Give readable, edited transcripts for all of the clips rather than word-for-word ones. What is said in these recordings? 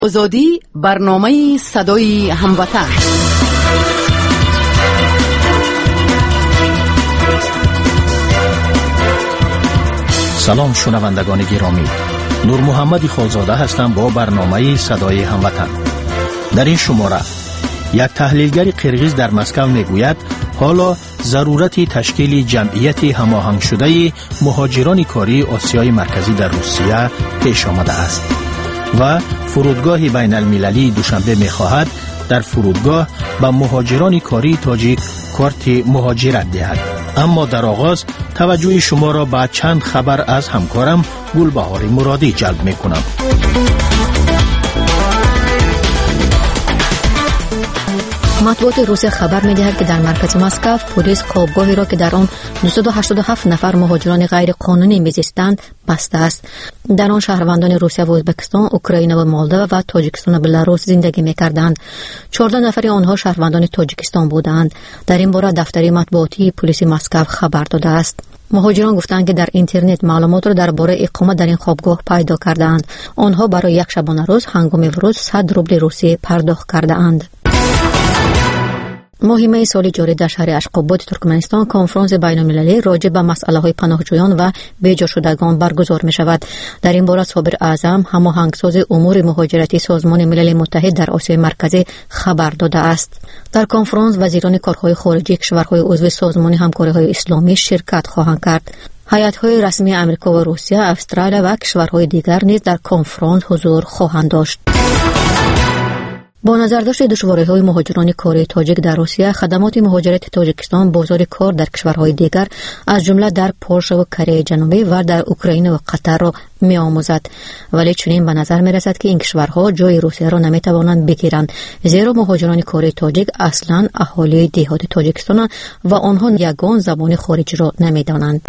آزادی، برنامه صدای هموطن. سلام شنوندگان گرامی، نور محمد خالزاده هستم با برنامه صدای هموطن. در این شماره یک تحلیلگر قرغیز در مسکو میگوید حالا ضرورت تشکیل جمعیت هماهنگ شده مهاجران کاری آسیای مرکزی در روسیه پیش آمده است و فرودگاه بین المللی دوشنبه می‌خواهد در فرودگاه به مهاجران کاری تاجیک کارت مهاجرت دهد. اما در آغاز توجه شما را به چند خبر از همکارم گلبهار مرادی جلب می‌کنم. مطبوعات روسیه خبر می‌دهد که در مرکز مسکو پلیس خوابگاهی را که در آن 287 نفر مهاجران غیر قانونی می‌زیستند بسته است. در آن شهروندان روسیه و ازبکستان، اوکراین و مولدو و تاجیکستان و بلاروس زندگی می‌کردند. 14 نفر آنها شهروندان تاجیکستان بودند. در این باره دفتر مطبوعاتی پلیس مسکو خبر داده است. مهاجران گفتند که در اینترنت معلومات را درباره اقامت در این خوابگاه پیدا کردند. آنها برای یک شبانه روز هنگام ورود 100 روبل روسیه پرداخت کردند. مهمه سالی جاری در شهر اشخاباد ترکمنستان کنفرانس بین‌المللی راجع به مسائله‌های پناهجویان و بی‌جا شدگان برگزار می‌شود. در این باره صابر اعظم هماهنگساز امور مهاجرتی سازمان ملل متحد در آسیای مرکزی خبر داده است. در کنفرانس وزیران کارهای خارجی کشورهای عضو سازمان همکاری‌های اسلامی شرکت خواهند کرد. هیئت‌های رسمی آمریکا و روسیه، استرالیا و کشورهای دیگر نیز در کنفرانس حضور خواهند داشت. با نظرداشت دشواری‌های مهاجران کاری تاجیک در روسیه، خدمات مهاجرت تاجیکستان بازار کار در کشورهای دیگر از جمله در پولشا و کره جنوبی و در اوکراین و قطر را می‌آموزد. ولی چنین به نظر می‌رسد که این کشورها جای روسیه را نمی‌توانند بگیرند، زیرا مهاجران کاری تاجیک اصلاً اهالی دهات تاجیکستان و آنها یگان زبان خارجی را نمی‌دانند.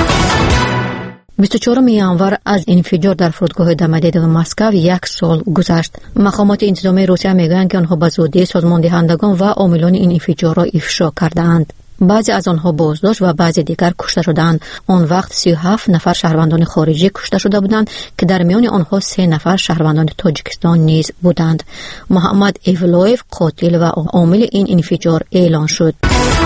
24 ینور از انفجار در فرودگاه دمدید و مسکو 1 سال گذشت. مقامات انتظامی روسیه میگویند که آنها به زودی سازمان دهندگان و عاملان این انفجار را افشا کردند. بعضی از آنها بازداشت و بعضی دیگر کشته شدند. آن وقت 37 نفر شهروندان خارجی کشته شده بودند که در میان آنها 3 نفر شهروندان تاجیکستان نیز بودند. محمد ایولویف قاتل و عامل این انفجار اعلان شد.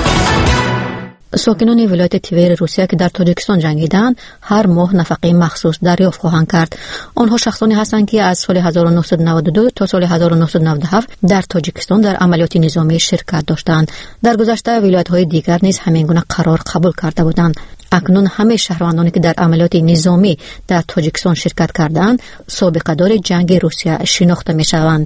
ساکنان ولایت تور روسیه که در تاجیکستان جنگیدند هر ماه نفقه مخصوص دریافت خواهند کرد. آنها شخصانی هستند که از سال 1992 تا سال 1997 در تاجیکستان در عملیات نظامی شرکت داشتند. در گذشته ولایت‌های دیگر نیز همین گونه قرار قبول کرده بودند. اکنون همه شهروندانی که در عملیات نظامی در تاجیکستان شرکت کردند سابقه دار جنگ روسیه شناخته می‌شوند.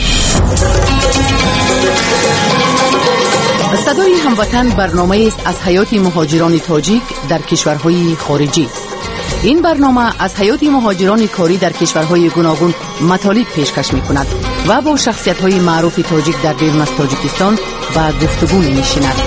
صدای هموطن برنامه است از حیات مهاجران تاجیک در کشورهای خارجی. این برنامه از حیات مهاجران کاری در کشورهای گوناگون مطالب پیشکش می‌کند و با شخصیت‌های معروف تاجیک در بیرون از تاجیکستان به گفتگو می‌نشیند.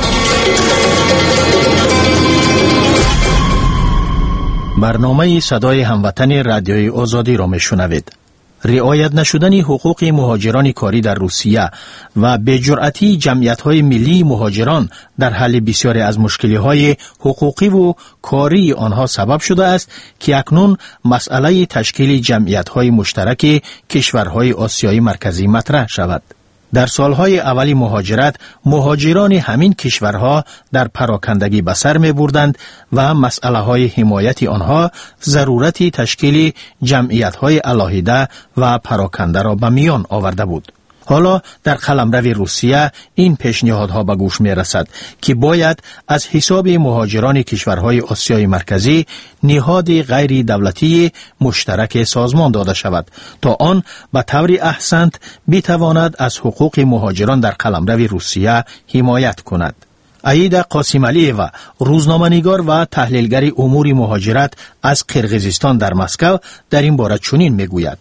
برنامه صدای هموطن رادیوی آزادی را میشنوید. رعایت نشدن حقوق مهاجران کاری در روسیه و بی‌جرأتی جمعیت‌های ملی مهاجران در حل بسیاری از مشکل‌های حقوقی و کاری آنها سبب شده است که اکنون مسئله تشکیل جمعیت‌های مشترک کشورهای آسیای مرکزی مطرح شود. در سالهای اولی مهاجرت، مهاجران همین کشورها در پراکندگی به سر می بردند و مسئله های حمایت آنها ضرورت تشکیل جمعیت های علاهیده و پراکنده را به میان آورده بود. حالا در قلمرو روسیه این پیشنهادها به گوش می رسد که باید از حساب مهاجران کشورهای آسیای مرکزی نهاد غیر دولتی مشترک سازمان داده شود تا آن به طور احسن بتواند از حقوق مهاجران در قلمرو روسیه حمایت کند. عیدا قاسمعلی‌اوا، روزنامه‌نگار و تحلیلگر امور مهاجرت از قرغیزستان در مسکو، در این باره چنین میگوید: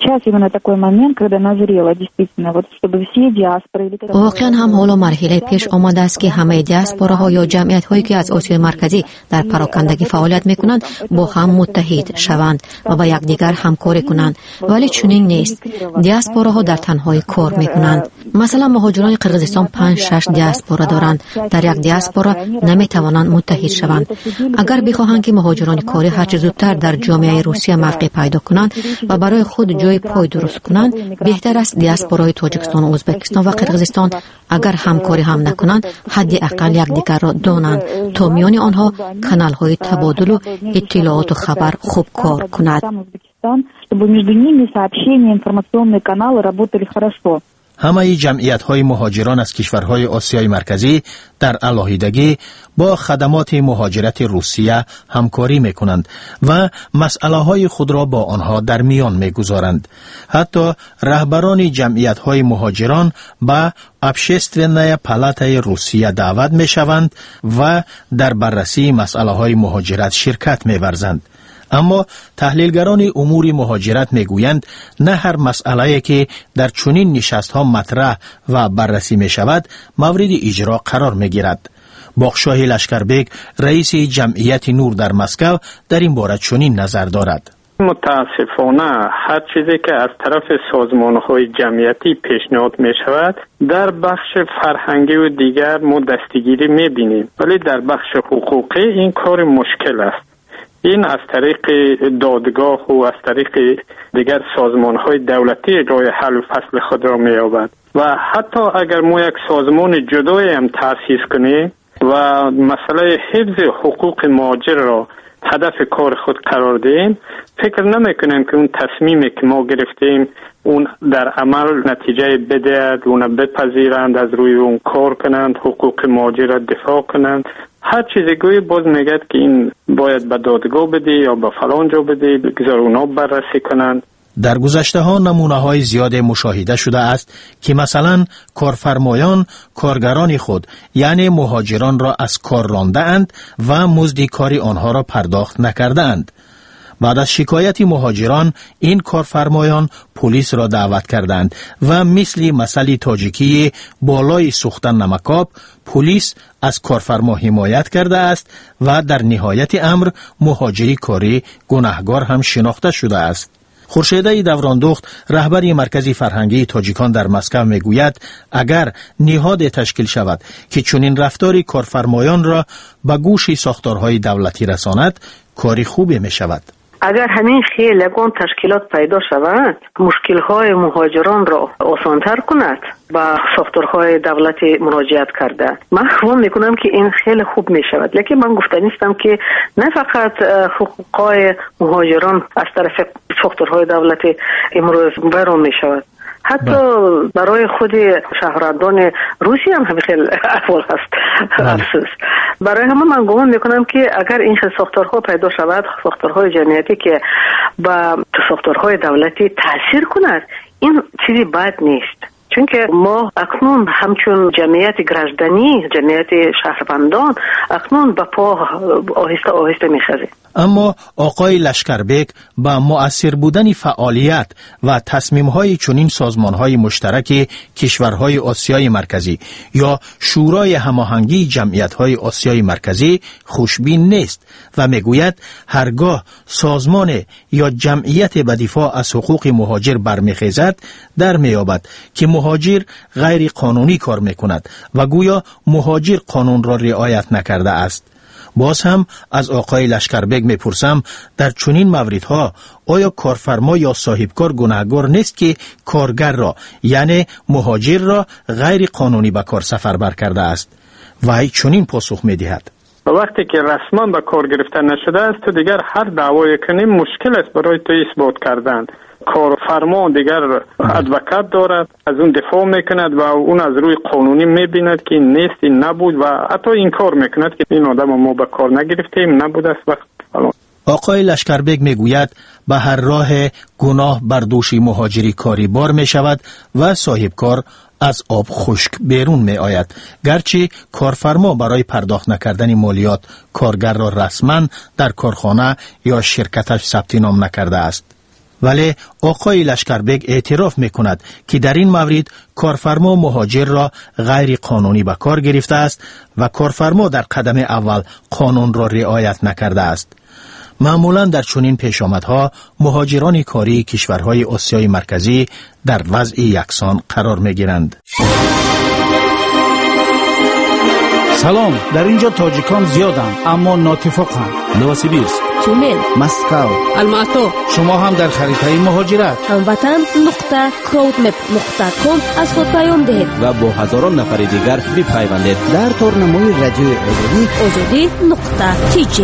واقعا هم حالا مرحله پیش آمده است که همه دیاسپوراها یا جمعیت هایی که از آسیای مرکزی در پراکندگی فعالیت میکنند با هم متحد شوند و با یکدیگر همکاری کنند، ولی چنین نیست. دیاسپوراها در تنهایی کار میکنند. مثلا مهاجران قرقیزستان 5-6 دیاسپورا دارند. در یک دیاسپورا نمیتوانند متحد شوند. اگر بخواهند که مهاجران کاری هر چه زودتر در جامعه روسیه موقع پیدا کنند و برای خود جای پای درست کنند، بهتر است دیاسپورای تاجیکستان و ازبکستان و قرقیزستان اگر همکاری هم نکنند، حداقل یکدیگر را دانند تا میان آنها کانال های تبادل و اطلاعات و خبر خوب کار کند. همه جمعیت‌های مهاجران از کشورهای آسیای مرکزی در علاهیدگی با خدمات مهاجرت روسیه همکاری می‌کنند و مسئله‌های خود را با آنها در میان می‌گذارند. حتی رهبران جمعیت‌های مهاجران به общественная پالاتای روسیه دعوت می‌شوند و در بررسی مسئله‌های مهاجرت شرکت می‌ورزند. اما تحلیلگران امور مهاجرت میگویند نه هر مسئله‌ای که در چنین نشست‌ها مطرح و بررسی می‌شود مورد اجرا قرار می‌گیرد. باغشاه لشکربیگ رئیس جمعیت نور در مسکو در این باره چنین نظر دارد. متاسفانه هر چیزی که از طرف سازمان‌های جمعیتی پیشنهاد می‌شود در بخش فرهنگی و دیگر ما دستگیری می‌بینیم، ولی در بخش حقوقی این کار مشکل است. این از طریق دادگاه و از طریق دیگر سازمان‌های دولتی راه حل و فصل خود را می‌یابد و حتی اگر ما یک سازمان جدایی هم تأسیس کنیم و مسئله حفظ حقوق مهاجر را هدف کار خود قرار دهیم، فکر نمی‌کنیم که اون تصمیمی که ما گرفتیم اون در عمل نتیجه بدهد، اون بپذیرند، از روی اون کار کنند، حقوق مهاجر را دفاع کنند. هر چیزی گوی باز میگد که این باید به دادگاه بده یا به فلان جا بده، بگذار اونا بررسی کنند. در گذشته ها نمونه های زیاد مشاهده شده است که مثلا کارفرمایان کارگران خود یعنی مهاجران را از کار رانده اند و مزد کاری آنها را پرداخت نکرده اند. بعد از شکایت مهاجران این کارفرمایان پلیس را دعوت کردند و مثل مسئله تاجیکی بالای سوختن نمکاب پلیس از کارفرما حمایت کرده است و در نهایت امر مهاجری کاری گناهکار هم شناخته شده است. خورشیده دوراندخت رهبر مرکز فرهنگی تاجیکان در مسکو میگوید اگر نهاد تشکیل شود که چنین رفتاری کارفرمایان را به گوش ساختارهای دولتی رساند کاری خوبی می شود. اگر همین خیلی یگان تشکیلات پیدا شود مشکل‌های مهاجران را آسان‌تر کند با ساختارهای دولتی مراجعت کرده، من خواهم میکنم که این خیلی خوب می شود. لیکن من گفته نیستم که نه فقط حقوقهای مهاجران از طرف ساختارهای دولتی امروز بیرون می شود، حتی برای خود شهروندان روسیه هم همین خیلی احوال هست. افسوس. برای همه من گمان میکنم که اگر این ساختارها پیدا شود، ساختارهای جمعیتی که با ساختارهای دولتی تاثیر کند، این چیزی بد نیست. چون که ما اکنون همچون جمعیت گرجدنی، جمعیت شهروندان اکنون به پا آهسته آهسته میخزیم. اما آقای لشکربیگ با مؤثر بودن فعالیت و تصمیم‌های چنین سازمان‌های مشترک کشورهای آسیای مرکزی یا شورای هماهنگی جمعیت‌های آسیای مرکزی خوشبین نیست و میگوید هرگاه سازمان یا جمعیت به دفاع از حقوق مهاجر برمیخیزد در میابد که مهاجر غیر قانونی کار میکند و گویا مهاجر قانون را رعایت نکرده است. باز هم از آقای لشکربیگ میپرسم در چنین موردها آیا کارفرما یا صاحبکار گناهکار نیست که کارگر را یعنی مهاجر را غیر قانونی به کار سفربر کرده است؟ و چنین پاسخ میدهد وقتی که رسما به کار گرفته نشده است تو دیگر هر دعوای کنیم مشکل است برای تو اثبات کردن. کارفرما دیگر ادوکات دارد، از اون دفاع میکند و اون از روی قانونی میبیند که این نیست، این نبود و حتی این کار میکند که این آدم ما به کار نگرفتیم، نبود است. وقت آقای لشکربیگ میگوید به هر راه گناه بر دوش مهاجری کاری بار می شود و صاحب کار از آب خشک بیرون می آید، گرچه کارفرما برای پرداخت نکردن مالیات کارگر را رسما در کارخانه یا شرکتش ثبت نام نکرده است. ولی آقای لشکربیگ اعتراف می کند که در این مورد کارفرما مهاجر را غیر قانونی به کار گرفته است و کارفرما در قدم اول قانون را رعایت نکرده است. معمولاً در چنین پیشامدها مهاجران کاری کشورهای آسیای مرکزی در وضع یکسان قرار می‌گیرند. سلام، در اینجا تاجیکان زیادند اما ناتفاقند. نوسیبیرسک، تومن، مسکو، الماتو. شما هم در خریطه مهاجرت هموطن.crowdmap.com از خود پیام دهید و با هزاران نفر دیگر بپیوندید. در تورنموی رادیوی آزادی.tg.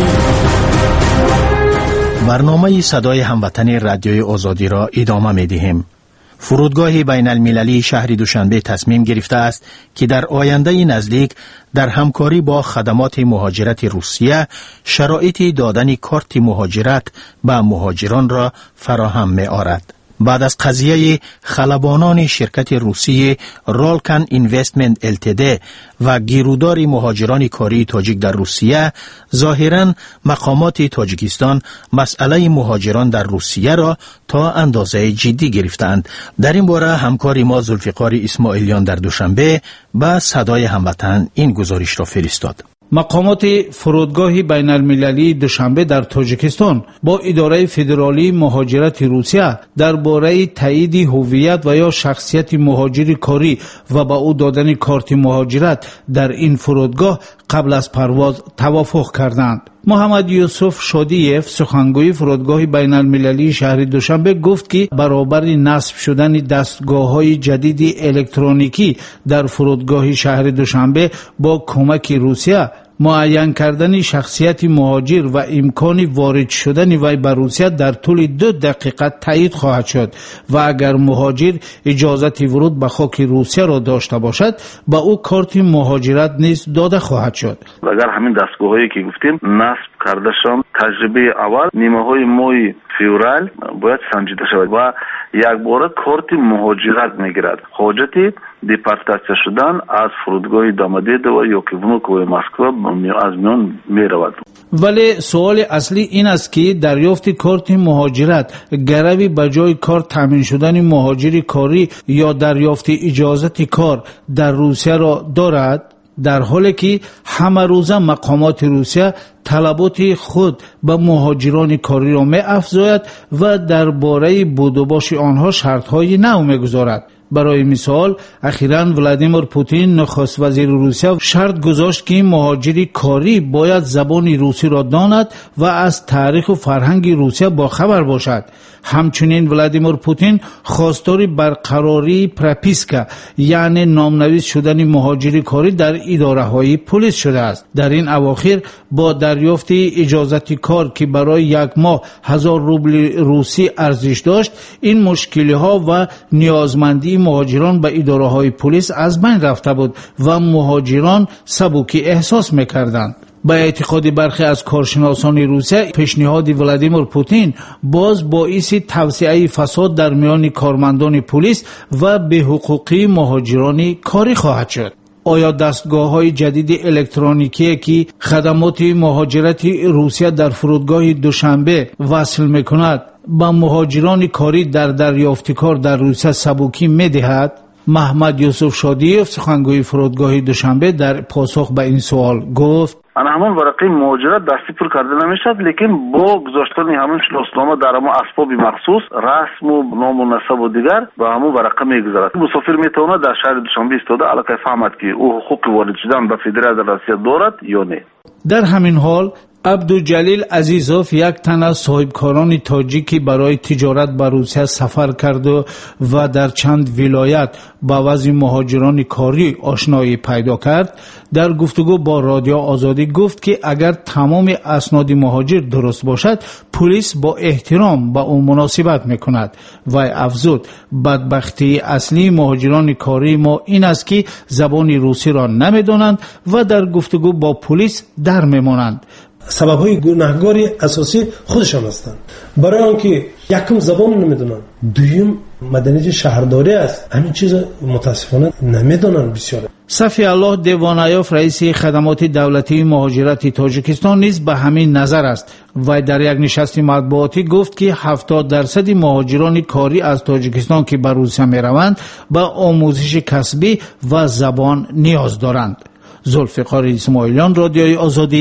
برنامه صدای هموطن رادیوی آزادی را ادامه می‌دهیم. فرودگاه بین المللی شهر دوشنبه تصمیم گرفته است که در آینده نزدیک در همکاری با خدمات مهاجرت روسیه شرایط دادن کارت مهاجرت به مهاجران را فراهم می آورد. بعد از قضیه خلبانان شرکت روسی رالکن اینوستمنت التد و گیرودار مهاجران کاری تاجیک در روسیه، ظاهراً مقامات تاجیکستان مسئله مهاجران در روسیه را تا اندازه جدی گرفتند. در این باره همکار ما ذوالفقار اسماعیلیان در دوشنبه به صدای هموطن این گزارش را فرستاد. مقامات فرودگاه بین المللی دوشنبه در تاجیکستان با اداره فدرالی مهاجرت روسیه درباره تایید هویت و یا شخصیت مهاجر کاری و با او دادن کارت مهاجرت در این فرودگاه قبل از پرواز توافق کردند. محمد یوسف شادیف، سخنگوی فرودگاه بین المللی شهر دوشنبه، گفت که برابر نصب شدن دستگاه‌های جدید الکترونیکی در فرودگاه شهر دوشنبه با کمک روسیه، معین کردن شخصیت مهاجر و امکان وارد شدن وی به روسیه در طول 2 دقیقه تایید خواهد شد و اگر مهاجر اجازت ورود به خاک روسیه را داشته باشد با او کارت مهاجرت نیز داده خواهد شد. اگر همین دستگاه‌هایی که گفتیم نصب کرده شوند، تجربه اول نیمه‌های ماه فوریه باید سنجیده شود و یک بار کارت مهاجرت میگیرد. حاجتی دیپورتاسیون شدن از فرودگاه دامادید و یا که ونوک و مسکو از میان میرود. ولی سوال اصلی این است که دریافت کارت مهاجرت گروی بجای کار تامین شدن مهاجر کاری یا دریافت اجازت کار در روسیه را دارد، در حالی که همه روزه مقامات روسیه طلبات خود به مهاجران کاری را می افزاید و درباره بود و باش آنها شرط‌های نو می‌گذارد. برای مثال اخیراً ولادیمیر پوتین نخست وزیر روسیه شرط گذاشت که مهاجر کاری باید زبان روسی را داند و از تاریخ و فرهنگ روسیه باخبر باشد. همچنین ولادیمیر پوتین خواستار برقراری پروپیسکا یعنی نامنویس شدن مهاجر کاری در اداره‌های پلیس شده است. در این اواخر با دریافت اجازت کار که برای 1 ماه 1000 روبل روسی ارزش داشت، این مشکل‌ها و نیازمندی مهاجران به اداره‌های پلیس از بین رفته بود و مهاجران سبکی احساس می‌کردند. با اعتقاد برخی از کارشناسان روسیه، پیشنهاد ولادیمیر پوتین باز باعث توسعه فساد در میان کارمندان پلیس و بی‌حقوقی مهاجران کاری خواهد شد. آیا دستگاه‌های جدید الکترونیکی که خدمات مهاجرت روسیه در فرودگاه دوشنبه وصل می‌کند با مهاجران کاری در دریافت کار در روسیه سبکی می‌دهد؟ محمد یوسف شادیف، سخنگوی فرودگاه دوشنبه، در پاسخ به این سوال گفت: همون ورقه مهاجرت دستی پر کرده نمیشد، لیکن با گذاشتن همون شناسنامه در همون اسباب مخصوص، رسم و نام و نسب و دیگر با همون ورقه میگذارد. مسافر میتونه در شهر دوشنبه ایستاده علاقه فهمد که او حقوق وارد شدن به فدراسیون روسیه دارد یا نه. در همین حال عبدالجلیل عزیزوف، یک تن از صاحبکاران تاجیکی برای تجارت به روسیه سفر کرد و در چند ولایت با وضع مهاجران کاری آشنایی پیدا کرد، در گفتگو با رادیو آزادی گفت که اگر تمام اسناد مهاجر درست باشد، پلیس با احترام با او مناسبت میکند. و افزود: بدبختی اصلی مهاجران کاری ما این است که زبان روسی را نمیدانند و در گفتگو با پلیس در میمانند. سبب‌های گناهکاری اساسی خودشان هستند. برای آنکه یکم زبان نمیدونن، دویم مدنیت شهرداری است، همین چیز متاسفانه نمیدونن بسیار. صفی الله دیوانایوف، رئیس خدمات دولتی مهاجرت تاجیکستان، نیز به همین نظر است و در یک نشست مطبوعاتی گفت که 70% مهاجران کاری از تاجیکستان که به روسیه میروند به آموزش کسبی و زبان نیاز دارند. ذوالفقار اسماعیلیان، رادیوی آزادی،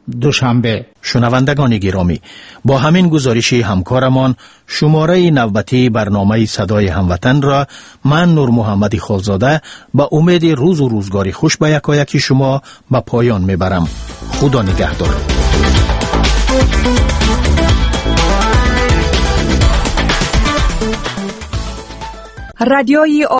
دوشنبه. شنوندگان گرامی، با همین گزارش همکارمان شماره نوبتی برنامه صدای هموطن را من نور محمد خالزاده با امید روز و روزگاری خوش به یکایک شما به پایان میبرم. خدا نگهدار. رادیوی